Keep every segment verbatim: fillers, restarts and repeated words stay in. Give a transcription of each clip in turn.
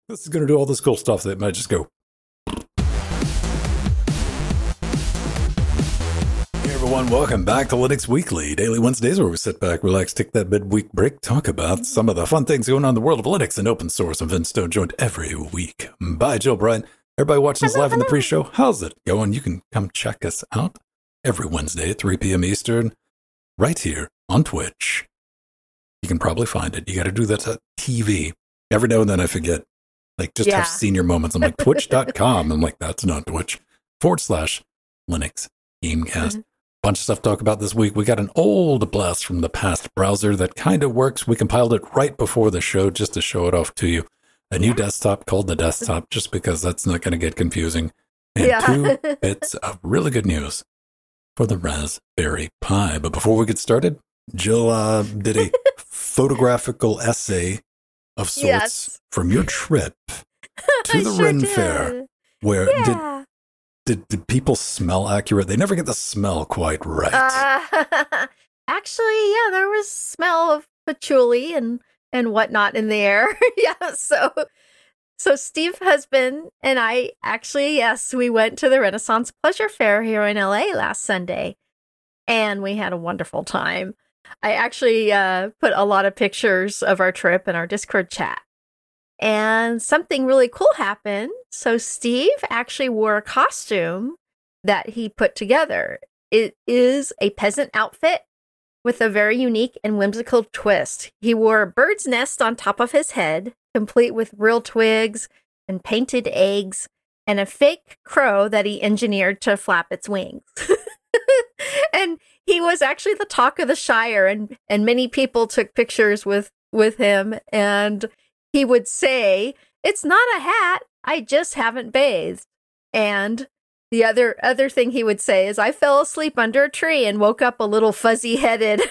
This is going to do all this cool stuff that might just go. Hey everyone, welcome back to Linux Weekly, daily Wednesdays where we sit back, relax, take that mid-week break, talk about some of the fun things going on in the world of Linux and open source. I'm Vince Stone, joined every week by Jill Bryant. Everybody watching us live in the pre-show, how's it going? You can come check us out every Wednesday at three p.m. Eastern, right here on Twitch. You can probably find it. You got to do that on T V. Every now and then I forget. Like, just Yeah. have senior moments. I'm like, twitch dot com. I'm like, that's not Twitch. Forward slash Linux Gamecast. Mm-hmm. Bunch of stuff to talk about this week. We got an old blast from the past browser that kind of works. We compiled it right before the show just to show it off to you. A new desktop called the desktop, just because that's not going to get confusing. And Yeah. two bits of really good news for the Raspberry Pi. But before we get started, Jill uh, did a photographical essay of sorts Yes. from your trip to I the sure Ren did. Fair, where did, Yeah. did did people smell accurate? They never get the smell quite right. Uh, actually, yeah, there was smell of patchouli and and whatnot in the air. Yeah, so so Steve Husband and I actually, yes, we went to the Renaissance Pleasure Fair here in L A last Sunday, and we had a wonderful time. I actually uh, put a lot of pictures of our trip in our Discord chat. And something really cool happened. So Steve actually wore a costume that he put together. It is a peasant outfit with a very unique and whimsical twist. He wore a bird's nest on top of his head, complete with real twigs and painted eggs, and a fake crow that he engineered to flap its wings. And he was actually the talk of the Shire, and, and many people took pictures with, with him, and he would say, "It's not a hat, I just haven't bathed." And the other other thing he would say is, "I fell asleep under a tree and woke up a little fuzzy-headed."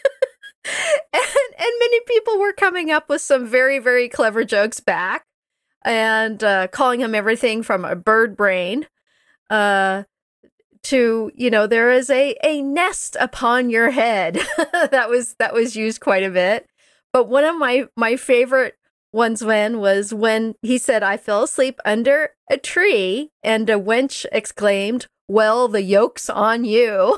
and, and many people were coming up with some very, very clever jokes back, and uh, calling him everything from a bird brain uh, to, you know, there is a, a nest upon your head. that was that was used quite a bit. But one of my, my favorite ones when was when he said, "I fell asleep under a tree," and a wench exclaimed, "Well, the yoke's on you."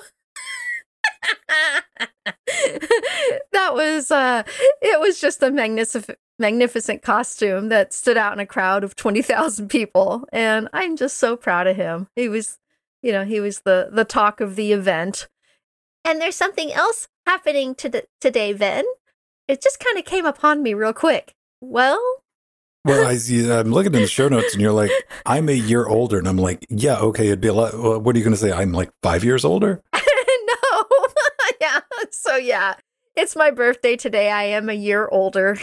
That was uh it was just a magnificent magnificent costume that stood out in a crowd of twenty thousand people, and I'm just so proud of him. He was, you know, he was the the talk of the event. And there's something else happening to today, Ven. It just kind of came upon me real quick. Well, Well, I see, I'm looking in the show notes and you're like, I'm a year older. And I'm like, yeah, okay, it'd be a lot. Well, what are you going to say? I'm like five years older? no. Yeah. So, yeah, it's my birthday today. I am a year older.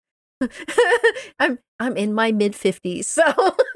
I'm I'm in my mid fifties. So,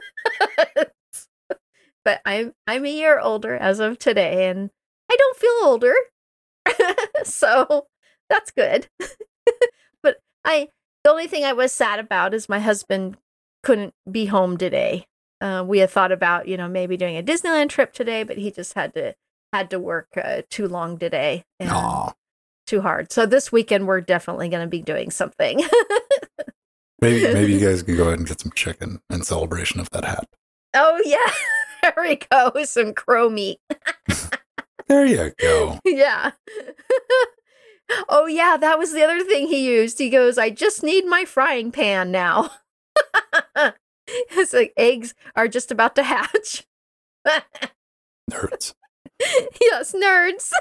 but I'm I'm a year older as of today, and I don't feel older. So, that's good. But I the only thing I was sad about is my husband couldn't be home today. Uh, we had thought about, you know, maybe doing a Disneyland trip today, but he just had to had to work uh, too long today and Aw. too hard. So this weekend we're definitely going to be doing something. Maybe, maybe you guys can go ahead and get some chicken in celebration of that hat. Oh yeah, there we go, some crow meat. There you go. Yeah. Oh yeah, that was the other thing he used. He goes, "I just need my frying pan now." It's like eggs are just about to hatch. Nerds. Yes, nerds.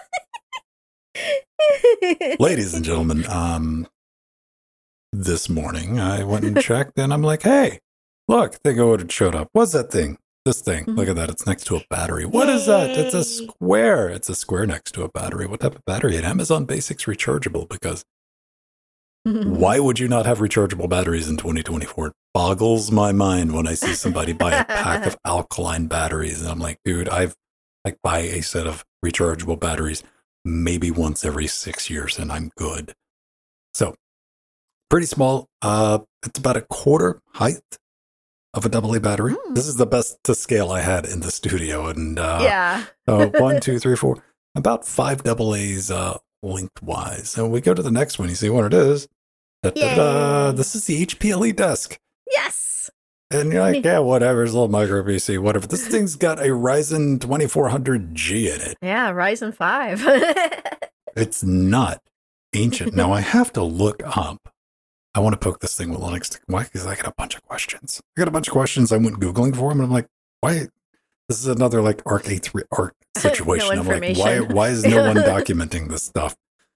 Ladies and gentlemen, um, this morning I went and checked and I'm like, hey, look, they go and showed up. What's that thing? This thing. Mhm. Look at that. It's next to a battery. What is that? It's a Yay. square. It's a square next to a battery. What type of battery? An Amazon Basics rechargeable, because why would you not have rechargeable batteries in twenty twenty-four? It boggles my mind when I see somebody buy a pack of alkaline batteries. And I'm like, dude, I've like buy a set of rechargeable batteries maybe once every six years and I'm good. So pretty small. Uh, it's about a quarter height of a double A battery. Mm. This is the best to scale I had in the studio. And uh, Yeah. uh, one, two, three, four, about five double A's uh, lengthwise. And we go to the next one. You see what it is? Da-da-da. Yay. This is the H P L E desk. Yes. And you're like, yeah, whatever, it's a little micro P C, whatever. This thing's got a Ryzen twenty-four hundred G in it. Yeah, Ryzen five. It's not ancient. Now, I have to look up. I want to poke this thing with Linux. Why? Because I got a bunch of questions. I got a bunch of questions. I went Googling for them, and I'm like, why? This is another like Arc A three Arc situation. No I'm like, why, why is no one documenting this stuff?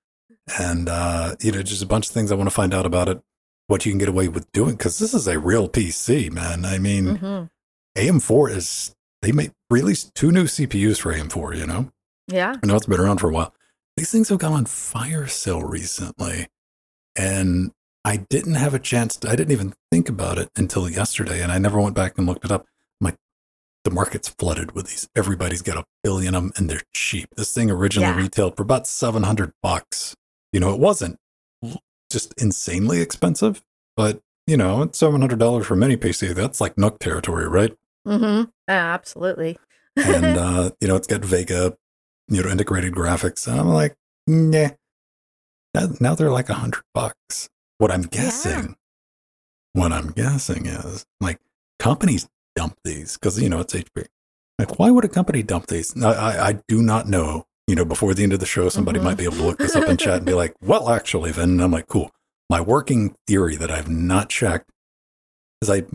And, uh, you know, just a bunch of things I want to find out about it. What you can get away with doing, because this is a real P C, man. I mean, mm-hmm. A M four is, they made released two new C P Us for A M four, you know? Yeah. I know it's been around for a while. These things have gone on fire sale recently. And I didn't have a chance to, I didn't even think about it until yesterday, and I never went back and looked it up. I'm like, the market's flooded with these. Everybody's got a billion of them, and they're cheap. This thing originally yeah. retailed for about seven hundred bucks. You know, it wasn't just insanely expensive, but you know, it's seven hundred dollars for a mini P C. That's like Nook territory, right? Mm-hmm. Yeah, absolutely. And uh, you know, it's got Vega, you know, integrated graphics. And I'm like, nah. Now, now they're like a hundred bucks. What I'm guessing, yeah. what I'm guessing is like companies dump these because you know it's H P. Like, why would a company dump these? I, I, I do not know. You know, before the end of the show, somebody mm-hmm. might be able to look this up in chat and be like, well, actually, then and I'm like, cool. My working theory that I've not checked is I,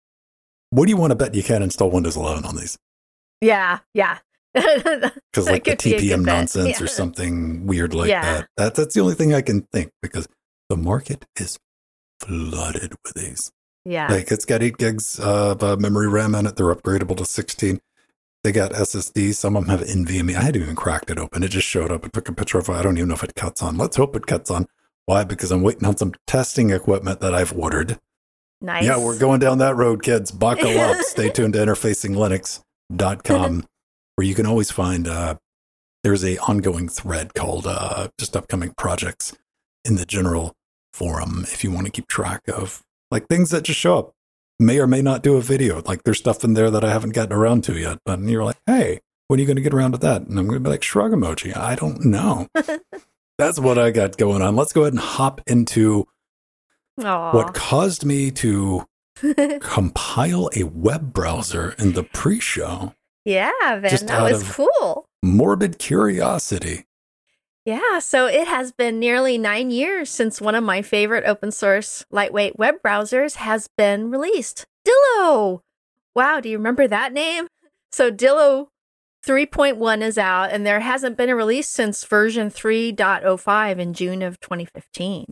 what do you want to bet you can't install Windows eleven on these? Yeah, yeah. Because like the T P M nonsense yeah. or something weird like yeah. that. that. That's the only thing I can think because the market is flooded with these. Yeah. Like it's got eight gigs of uh, memory RAM in it. They're upgradable to sixteen. They got S S Ds. Some of them have NVMe. I hadn't even cracked it open. It just showed up. I took a picture of it. I don't even know if it cuts on. Let's hope it cuts on. Why? Because I'm waiting on some testing equipment that I've ordered. Nice. Yeah, we're going down that road, kids. Buckle up. Stay tuned to interfacing linux dot com, where you can always find, uh, there's a ongoing thread called uh, just upcoming projects in the general forum if you want to keep track of like things that just show up. May or may not do a video. Like there's stuff in there that I haven't gotten around to yet. But you're like, hey, when are you going to get around to that? And I'm going to be like, shrug emoji. I don't know. That's what I got going on. Let's go ahead and hop into Aww. What caused me to compile a web browser in the pre-show. Yeah, Van, Just that out was of cool. Morbid curiosity. Yeah, so it has been nearly nine years since one of my favorite open source lightweight web browsers has been released. Dillo! Wow, do you remember that name? So Dillo three point one is out, and there hasn't been a release since version three point oh five in June of twenty fifteen.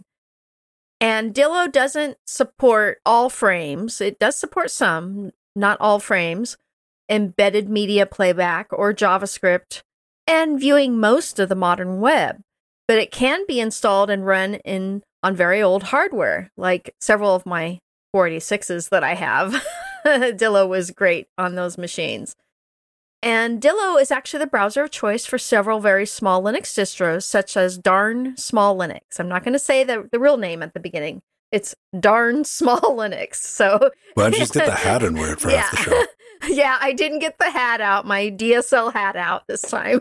And Dillo doesn't support all frames. It does support some, not all frames, embedded media playback or JavaScript, and viewing most of the modern web. But it can be installed and run in on very old hardware, like several of my four eighty-sixes that I have. Dillo was great on those machines. And Dillo is actually the browser of choice for several very small Linux distros, such as Darn Small Linux. I'm not going to say the, the real name at the beginning. It's Darn Small Linux. So Why don't you just get the hat and wear it for yeah. half the show? Yeah, I didn't get the hat out, my D S L hat out this time.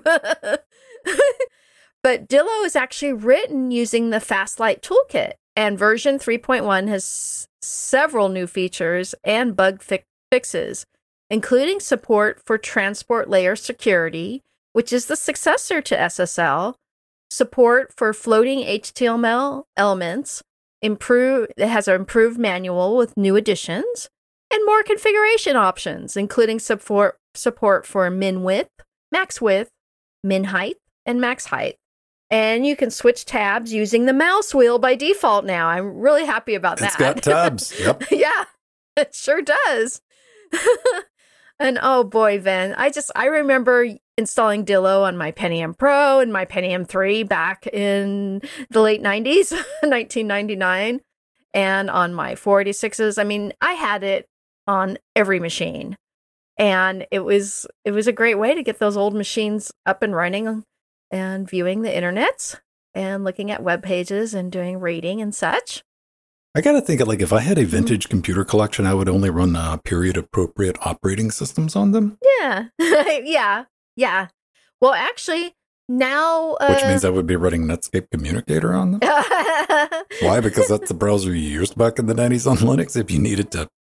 But Dillo is actually written using the Fastlight toolkit, and version three point one has several new features and bug fi- fixes, including support for transport layer security, which is the successor to S S L, support for floating H T M L elements, improve, it has an improved manual with new additions, and more configuration options, including support, support for min width, max width, min height, and max height. And you can switch tabs using the mouse wheel by default now. I'm really happy about that. It's got tabs. Yep. Yeah, it sure does. And oh boy, Ven, I just, I remember installing Dillo on my Pentium Pro and my Pentium three back in the late nineties, nineteen ninety-nine. And on my four eighty-sixes, I mean, I had it on every machine. And it was, it was a great way to get those old machines up and running and viewing the internets and looking at web pages and doing rating and such. I got to think of like if I had a vintage mm-hmm. computer collection, I would only run uh, period appropriate operating systems on them. Yeah. yeah. Yeah. Well, actually, now. Uh... Which means I would be running Netscape Communicator on them. Why? Because that's the browser you used back in the nineties on Linux if you needed to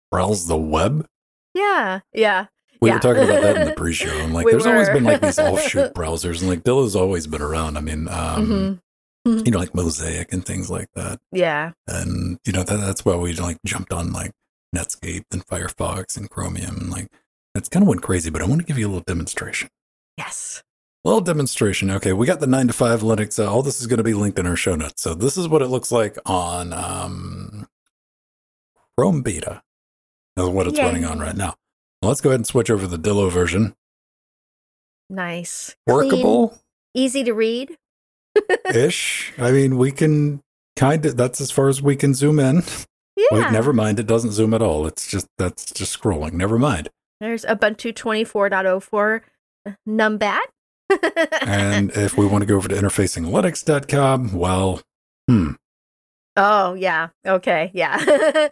browse the web? Yeah, yeah. We yeah. were talking about that in the pre-show. I'm like, We there's were. always been like these offshoot browsers, and like Dilla's always been around. I mean, um, mm-hmm. you know, like Mosaic and things like that. Yeah. And, you know, that, that's why we like jumped on like Netscape and Firefox and Chromium. And like, it's kind of went crazy, but I want to give you a little demonstration. Yes. A little demonstration. Okay, we got the nine to five Linux. Uh, all this is going to be linked in our show notes. So this is what it looks like on um, Chrome Beta. That's what it's Yay. running on right now. Well, let's go ahead and switch over to the Dillo version. Nice. Workable. Clean, easy to read. Ish. I mean, we can kind of, that's as far as we can zoom in. Yeah. Wait, never mind. It doesn't zoom at all. It's just, that's just scrolling. Never mind. There's Ubuntu twenty-four point oh four Numbat. And if we want to go over to interfacing linux dot com, well, hmm. Oh, yeah. Okay. Yeah.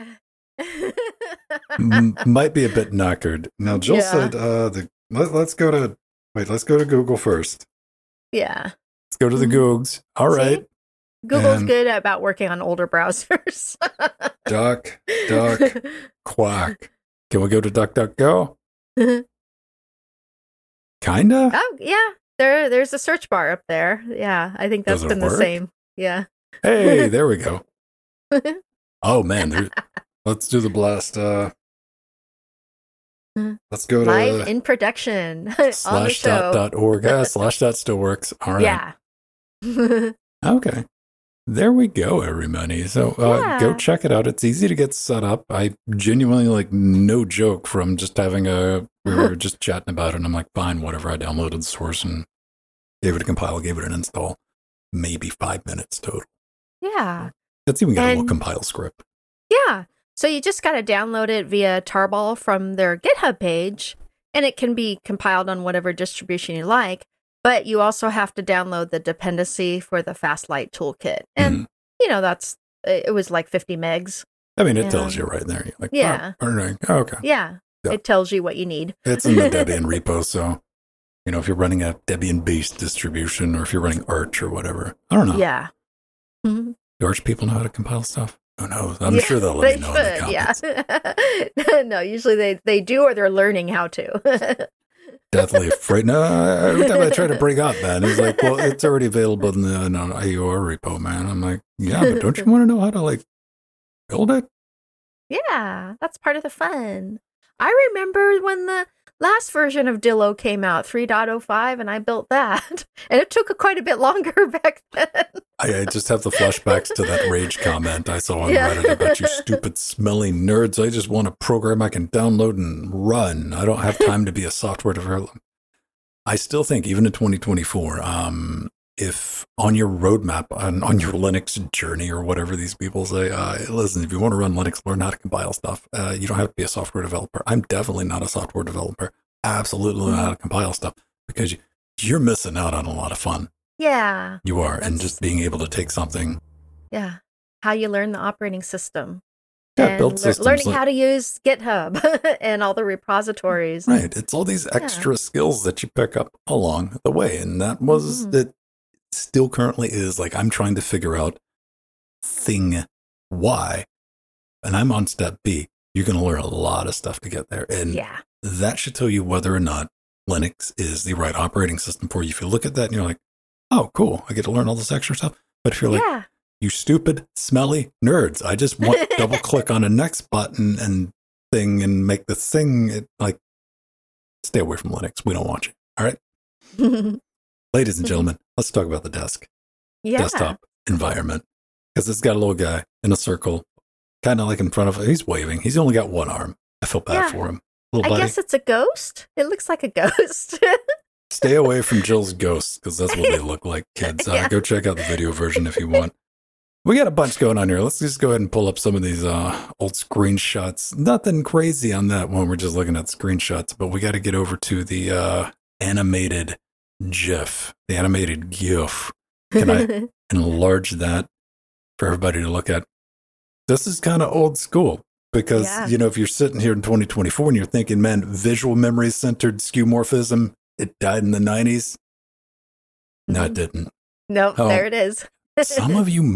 M- might be a bit knackered. Now, Jill yeah. said, uh, the, let, let's go to, wait, let's go to Google first. Yeah. Let's go to the Googs. All right. See? Google's and good about working on older browsers. duck, duck, quack. Can we go to DuckDuckGo? Kinda? Oh, yeah. There, there's a search bar up there. Yeah, I think that's been work? the same. Yeah. Hey, there we go. Oh, man. There, let's do the blast. Uh, let's go to... Live in production. Slash dot dot org. Yeah, slash dot still works. All right. Yeah. Okay. There we go, everybody. So uh, yeah. go check it out. It's easy to get set up. I genuinely, like, no joke, from just having a, we were just chatting about it, and I'm like, fine, whatever. I downloaded the source and gave it a compile, gave it an install. Maybe five minutes total. Yeah. Let's even get and, a little compile script. Yeah. So you just got to download it via Tarball from their GitHub page, and it can be compiled on whatever distribution you like. But you also have to download the dependency for the Fastlight toolkit. And, mm-hmm. you know, that's, it was like fifty megs. I mean, it and, tells you right there. You're like, yeah. Oh, right. oh, okay. Yeah. yeah. It tells you what you need. It's in the Debian repo. So, you know, if you're running a Debian-based distribution, or if you're running Arch or whatever, I don't know. Yeah. Mm-hmm. Do Arch people know how to compile stuff? Who knows? I'm yeah, sure they'll let me know should, in the comments. Yeah. No, usually they, they do, or they're learning how to. Deathly afraid. No, every time I try to bring up, man, he's like, well, it's already available in the no, I U R repo, man. I'm like, yeah, but don't you want to know how to, like, build it? Yeah, that's part of the fun. I remember when the last version of Dillo came out, three point oh five, and I built that. And it took a, quite a bit longer back then. I, I just have the flashbacks to that rage comment I saw on yeah. Reddit about you stupid, smelly nerds. I just want a program I can download and run. I don't have time to be a software developer. I still think, even in twenty twenty-four, um, if on your roadmap, on, on your Linux journey, or whatever these people say, uh, listen, if you want to run Linux, learn how to compile stuff. Uh, you don't have to be a software developer. I'm definitely not a software developer. Absolutely know how to compile stuff, because you, you're missing out on a lot of fun. Yeah. You are. And just being able to take something. Yeah. How you learn the operating system. Yeah, and build le- systems. Learning like, how to use GitHub and all the repositories. Right. It's all these extra yeah. skills that you pick up along the way. And that was, mm-hmm. it still currently is, like, I'm trying to figure out thing Y, and I'm on step B. You're going to learn a lot of stuff to get there. And yeah. that should tell you whether or not Linux is the right operating system for you. If you look at that and you're like, oh, cool, I get to learn all this extra stuff. But if you're like, yeah. you stupid, smelly nerds, I just want to double click on a next button and thing and make the thing, it, like, stay away from Linux. We don't want you. All right. Ladies and gentlemen, let's talk about the desk. Yeah. Desktop environment. Because it's got a little guy in a circle, kind of like in front of, he's waving. He's only got one arm. I feel bad yeah. for him. Little I buddy. guess it's a ghost. It looks like a ghost. Stay away from Jill's ghosts, because that's what they look like, kids. Uh, yeah. Go check out the video version if you want. We got a bunch going on here. Let's just go ahead and pull up some of these uh, old screenshots. Nothing crazy on that one. We're just looking at screenshots, but we got to get over to the uh, animated GIF, the animated GIF. Can I enlarge that for everybody to look at? This is kind of old school. Because, yeah. you know, if you're sitting here in twenty twenty-four and you're thinking, man, visual memory centered skeuomorphism, it died in the nineties. Mm-hmm. No, it didn't. Nope, oh, there it is. Some of you might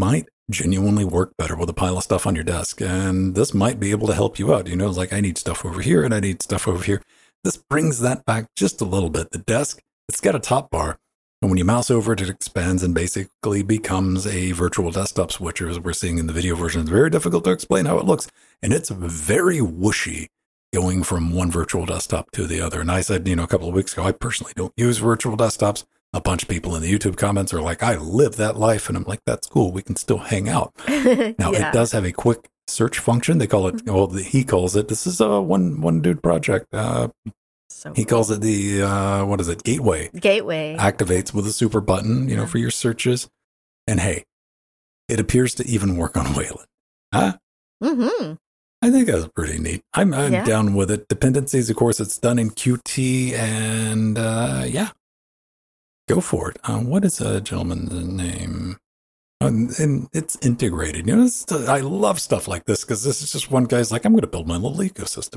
genuinely work better with a pile of stuff on your desk. And this might be able to help you out. You know, it's like I need stuff over here and I need stuff over here. This brings that back just a little bit. The desk, it's got a top bar. And when you mouse over it, it expands and basically becomes a virtual desktop switcher, as we're seeing in the video version. It's very difficult to explain how it looks. And it's very whooshy going from one virtual desktop to the other. And I said, you know, a couple of weeks ago, I personally don't use virtual desktops. A bunch of people in the YouTube comments are like, I live that life. And I'm like, that's cool. We can still hang out. Now, yeah. It does have a quick search function. They call it, well, he calls it, this is a one, one dude project. Uh, So he calls it the, uh, what is it, Gateway. Gateway. Activates with a super button, you know, for your searches. And hey, it appears to even work on Wayland. Huh? Mm-hmm. I think that's pretty neat. I'm, I'm yeah. down with it. Dependencies, of course, it's done in Qt. And uh, yeah, go for it. Uh, what is a gentleman's name? Um, and it's integrated. You know, it's, I love stuff like this because this is just one guy's like, I'm going to build my little ecosystem.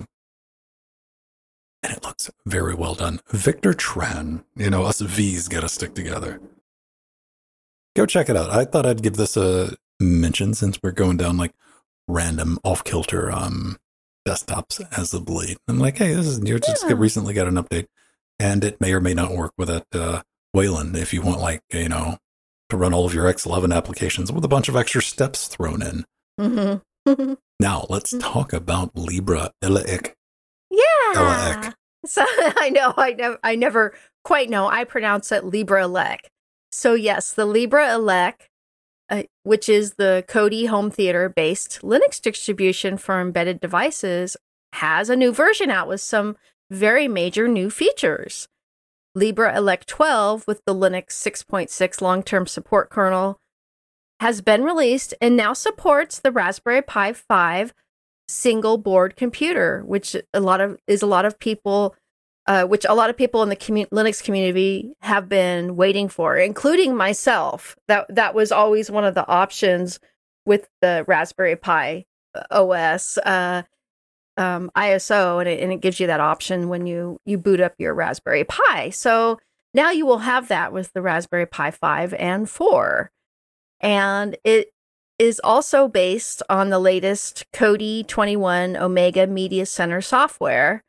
And it looks very well done. Victor Tran, you know, us V's got to stick together. Go check it out. I thought I'd give this a mention since we're going down like random off-kilter um, desktops as of late. I'm like, hey, this is new. Just yeah. recently got an update. And it may or may not work with that uh, Wayland if you want, like, you know, to run all of your X eleven applications with a bunch of extra steps thrown in. Mm-hmm. Now, let's talk about Libra Elec. Yeah. So I know I never I never quite know. I pronounce it Libra Elec. So yes, the Libra Elec, uh, which is the Kodi home theater based Linux distribution for embedded devices, has a new version out with some very major new features. Libra Elec twelve with the Linux six point six long-term support kernel has been released and now supports the Raspberry Pi five single board computer, which a lot of is a lot of people, uh, which a lot of people in the commu- Linux community have been waiting for, including myself. That that was always one of the options with the Raspberry Pi O S, uh, um, I S O, and it, and it gives you that option when you you boot up your Raspberry Pi. So now you will have that with the Raspberry Pi five and four, and it is also based on the latest Kodi twenty-one Omega Media Center software.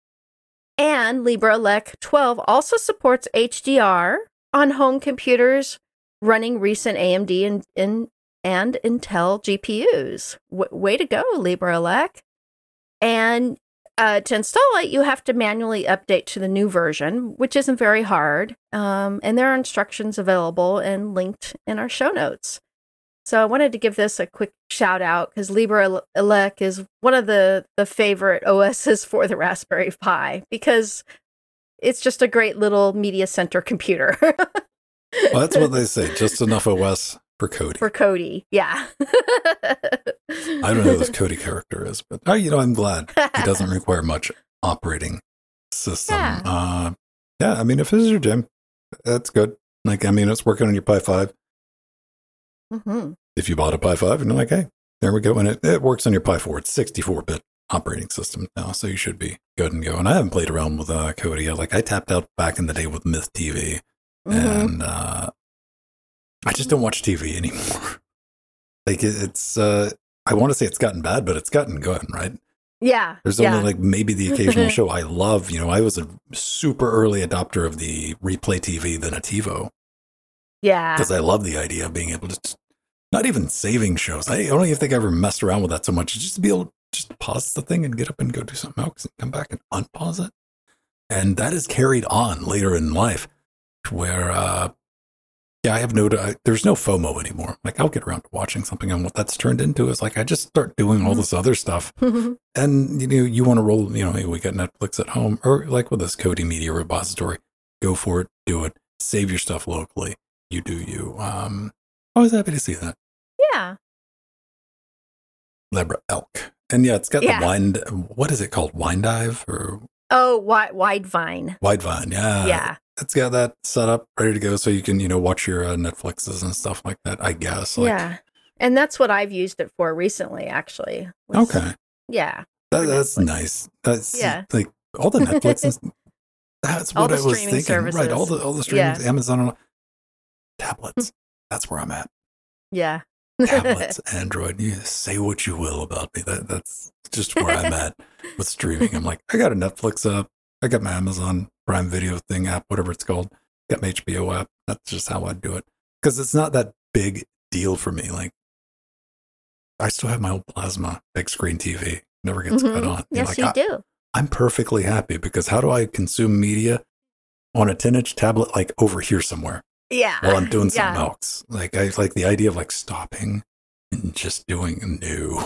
And Libra Elec twelve also supports H D R on home computers running recent A M D and, and, and Intel G P Us. W- way to go, Libra Elec. And uh, to install it, you have to manually update to the new version, which isn't very hard. Um, and there are instructions available and linked in our show notes. So I wanted to give this a quick shout out because Libra Elec is one of the, the favorite O Ss for the Raspberry Pi because it's just a great little media center computer. Well, that's what they say. Just enough O S for Kodi. For Kodi, yeah. I don't know who this Kodi character is, but oh, you know, I'm glad he doesn't require much operating system. Yeah. Uh, yeah, I mean, if this is your gym, that's good. Like, I mean, it's working on your Pi five. Mm-hmm. If you bought a Pi five and you're like, hey, there we go. And it, it works on your Pi four. It's sixty-four bit operating system now, so you should be good and go. And I haven't played around with uh, Kodi. Like, I tapped out back in the day with Myth T V, mm-hmm. and uh, I just don't watch T V anymore. Like, it, it's, uh, I want to say it's gotten bad, but it's gotten good, right? Yeah. There's yeah. only like maybe the occasional show I love. You know, I was a super early adopter of the Replay T V than a TiVo. Yeah. Because I love the idea of being able to, not even saving shows. I don't even think I ever messed around with that so much. Just to be able to just pause the thing and get up and go do something else and come back and unpause it. And that is carried on later in life where, uh, yeah, I have no, I, there's no FOMO anymore. Like, I'll get around to watching something, and what that's turned into is like, I just start doing all this other stuff. And, you know, you want to roll, you know, hey, we got Netflix at home, or like with this Kodi Media Repository, go for it, do it, save your stuff locally. You do you. Um, I was happy to see that. Yeah. Libra Elk. And yeah, it's got yeah. the wind, what is it called? Windive or? Oh, wi- Widevine. Widevine, yeah. Yeah. It's got that set up, ready to go, so you can, you know, watch your uh, Netflixes and stuff like that, I guess. Like, yeah. And that's what I've used it for recently, actually. Was, okay. Yeah. That, that's nice. That's yeah. like all the Netflix and that's what I was thinking. Services. Right. All the all the streaming, yeah. Amazon, tablets. That's where I'm at. Yeah. tablets, Android. You say what you will about me. That that's just where I'm at with streaming. I'm like, I got a Netflix app, I got my Amazon Prime Video thing app, whatever it's called, got my H B O app. That's just how I do it because it's not that big deal for me. Like, I still have my old plasma big screen T V. Never gets Mhm. cut on. You're Yes, like, you I, do. I'm perfectly happy because how do I consume media on a ten inch tablet like over here somewhere Yeah. while I'm doing something Yeah. else? Like I like the idea of like stopping and just doing new.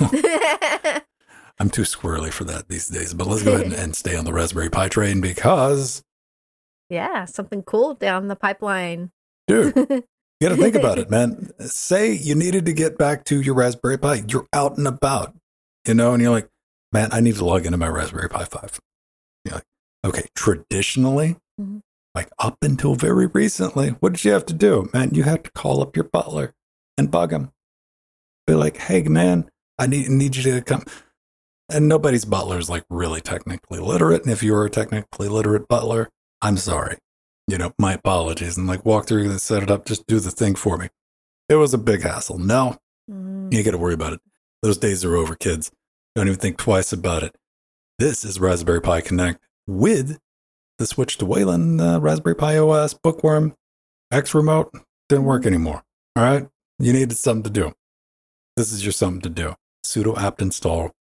I'm too squirrely for that these days. But let's go ahead and, and stay on the Raspberry Pi train because, Yeah, something cool down the pipeline. dude, you got to think about it, man. Say you needed to get back to your Raspberry Pi. You're out and about, you know, and you're like, man, I need to log into my Raspberry Pi five. You're like, okay, traditionally, Mhm. like up until very recently, what did you have to do? Man, you had to call up your butler and bug him. Be like, hey, man, I need, need you to come. And nobody's butler is like really technically literate. And if you're a technically literate butler, I'm sorry. You know, my apologies. And like walk through and set it up, just do the thing for me. It was a big hassle. Now, Mm. you got to worry about it. Those days are over, kids. Don't even think twice about it. This is Raspberry Pi Connect with the switch to Wayland, uh, Raspberry Pi O S, Bookworm, X Remote. Didn't work anymore. All right? You needed something to do. This is your something to do. Sudo apt install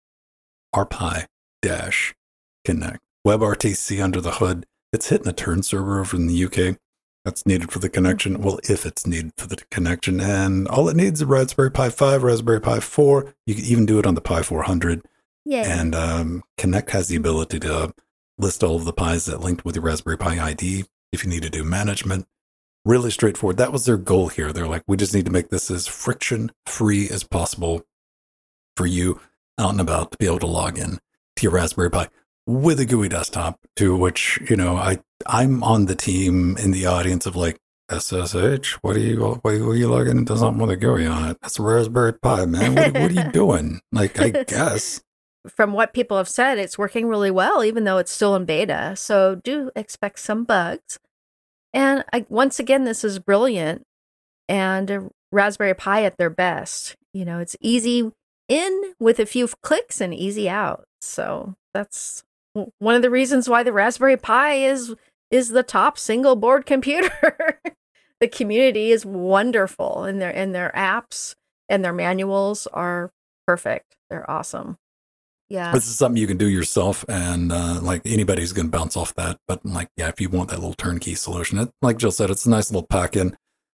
rpi dash connect. WebRTC under the hood. It's hitting a turn server over in the U K. That's needed for the connection. Well, if it's needed for the connection. And all it needs is a Raspberry Pi five, Raspberry Pi four. You can even do it on the Pi four hundred. Yeah. And um, Connect has the ability to list all of the Pis that linked with your Raspberry Pi I D if you need to do management. Really straightforward. That was their goal here. They're like, we just need to make this as friction-free as possible for you out and about to be able to log in to your Raspberry Pi with a G U I desktop, to which, you know, I, I'm on the team in the audience of like, S S H, what are you, what are you logging into something with a G U I on it? That's a Raspberry Pi, man. What, what are you doing? Like, I guess. From what people have said, it's working really well, even though it's still in beta. So do expect some bugs. And I, once again, this is brilliant and a Raspberry Pi at their best. You know, it's easy in with a few clicks and easy out. So that's w- one of the reasons why the Raspberry Pi is is the top single board computer. The community is wonderful, and their and their apps and their manuals are perfect. They're awesome. Yeah. This is something you can do yourself, and uh, like anybody's going to bounce off that. But like, yeah, if you want that little turnkey solution, it, like Jill said, it's a nice little pack-in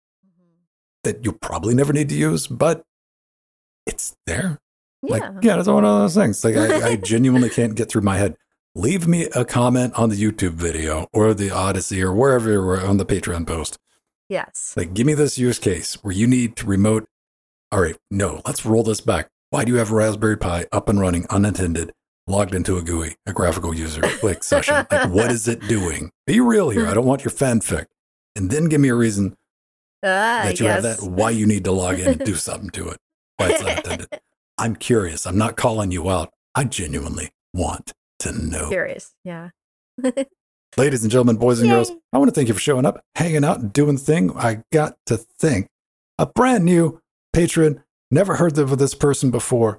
that you'll probably never need to use, but it's there. Yeah. Like, yeah, it's one of those things. Like, I, I genuinely can't get through my head. Leave me a comment on the YouTube video or the Odyssey or wherever you're on the Patreon post. Yes. Like, give me this use case where you need to remote. All right, no, let's roll this back. Why do you have a Raspberry Pi up and running, unattended, logged into a G U I, a graphical user like session? Like, what is it doing? Be real here. I don't want your fanfic. And then give me a reason Ah, that you yes. have that, why you need to log in and do something to it, why it's unattended. I'm curious. I'm not calling you out. I genuinely want to know. Curious. Yeah. Ladies and gentlemen, boys and Yay. girls, I want to thank you for showing up, hanging out, and doing the thing. I got to think, a brand new patron, never heard of this person before,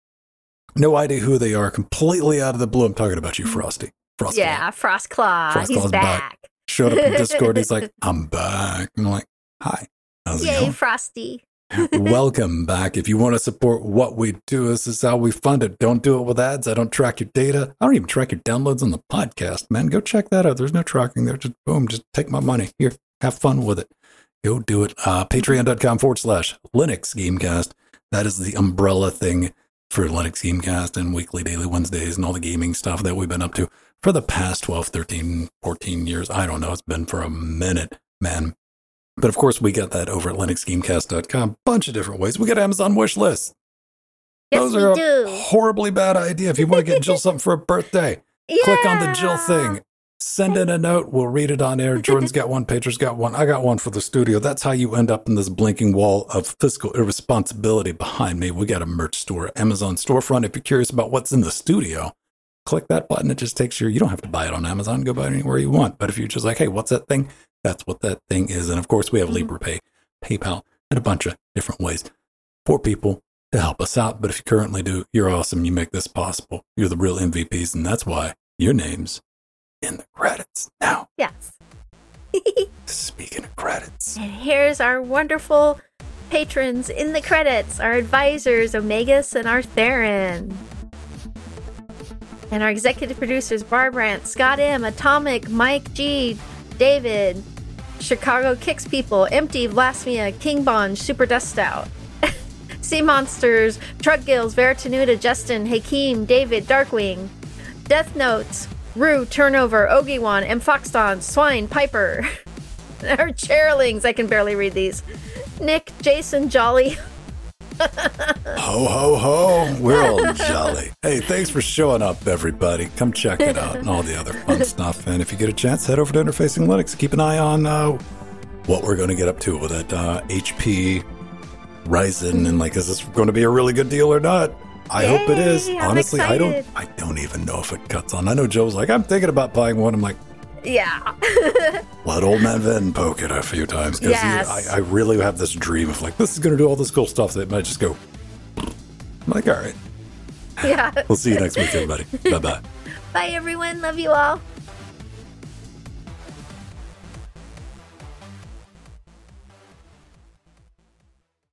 no idea who they are, completely out of the blue. I'm talking about you, Frosty. Frosty. Yeah, Frostclaw. Frostclaw's He's back. back. Showed up in Discord. He's like, I'm back. I'm like, hi. How's it Yay, going? Frosty. Welcome back. If you want to support what we do, this is how we fund it. Don't do it with ads. I don't track your data. I don't even track your downloads on the podcast, man. Go check that out. There's no tracking there. Just boom, just take my money. Here, have fun with it. Go do it. Uh, Patreon.com forward slash Linux Gamecast. That is the umbrella thing for Linux Gamecast and weekly, daily Wednesdays and all the gaming stuff that we've been up to for the past twelve, thirteen, fourteen years. I don't know. It's been for a minute, man. But of course, we got that over at Linux Gamecast dot com. Bunch of different ways. We got Amazon wish lists. Yes, Those we are a do. horribly bad idea. If you want to get Jill something for a birthday, Yeah. click on the Jill thing. Send in a note. We'll read it on air. Jordan's got one. Pedro's got one. I got one for the studio. That's how you end up in this blinking wall of fiscal irresponsibility behind me. We got a merch store, Amazon storefront. If you're curious about what's in the studio, click that button. It just takes you. You don't have to buy it on Amazon. Go buy it anywhere you want. But if you're just like, hey, what's that thing? That's what that thing is. And of course, we have Mhm. LibrePay, PayPal, and a bunch of different ways for people to help us out. But if you currently do, you're awesome. You make this possible. You're the real M V Ps, and that's why your name's in the credits now. Yes. Speaking of credits. And here's our wonderful patrons in the credits, our advisors, Omegas and Artherin. And our executive producers, Barbrant, Scott M, Atomic, Mike G, David, Chicago Kicks People, Empty, Blasphemia, King Bond, Super Dust Out, Sea Monsters, Truck Gills, Veritanuda, Justin, Hakeem, David, Darkwing, Death Notes, Rue, Turnover, Ogiwan, M. Foxdon, Swine, Piper, our chairlings, I can barely read these, Nick, Jason, Jolly. Ho, ho, ho. We're all jolly. Hey, thanks for showing up, everybody. Come check it out and all the other fun stuff. And if you get a chance, head over to Interfacing Linux. Keep an eye on uh, what we're going to get up to with that uh, H P Ryzen. And, like, is this going to be a really good deal or not? I Yay, hope it is. I'm Honestly, excited. I don't I don't even know if it cuts on. I know Joe's like, I'm thinking about buying one. I'm like, yeah. let old man Ven poke it a few times. Because yes. I, I really have this dream of, like, this is going to do all this cool stuff that might just go. I'm like, all right. Yeah. We'll see you next week, everybody. Bye-bye. Bye, everyone. Love you all.